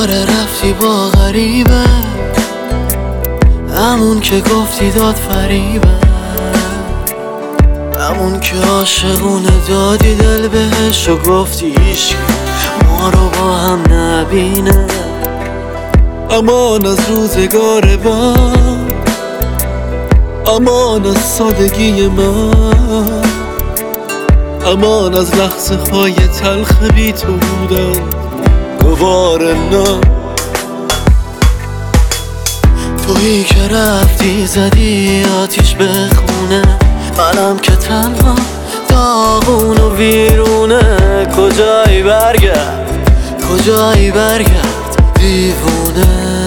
آره رفتی با غریبه، همون که گفتی داد فریبه، همون که عاشقونه دادی دل بهش و گفتی هیچکی ما رو با هم نبینه. امان از روزگار من، امان از سادگی من، امان از لحظه های تلخ بی تو بودن دوباره نه. تویی که رفتی زدی آتیش به خونه، منم که تنها داغون و ویرونه. کجایی برگرد کجایی برگرد دیوونه.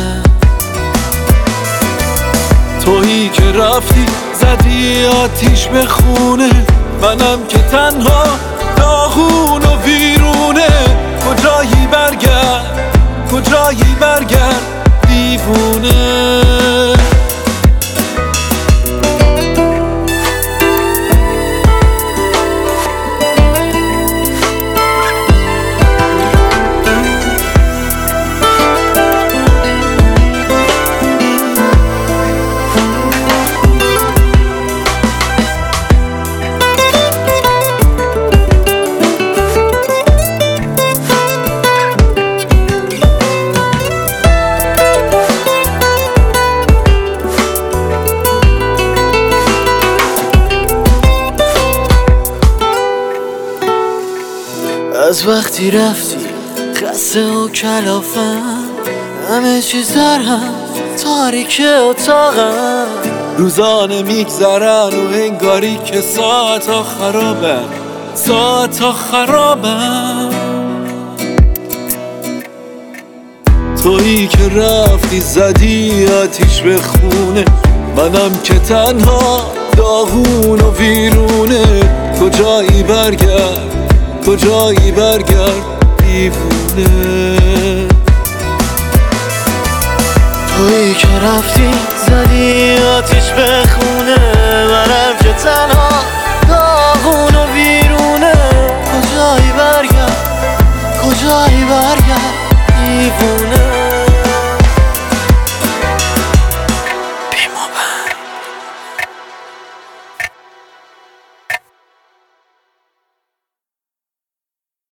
تویی که رفتی زدی آتیش به خونه، منم که تنها داغون و ویرونه. کجایی برگرد کجایی برگرد دیوونه. از وقتی رفتی خسته و کلافم، همه چیز در هم تاریک اتاقم. روزانه میگذرن و انگاری که ساعت ها خرابن، ساعت ها خرابن. تویی که رفتی زدی آتیش به خونه، منم که تنها داغون و ویرونه. کجایی برگرد کجایی برگرد دیوونه. تویی که رفتی زدی آتیش به خونه، منم که تنها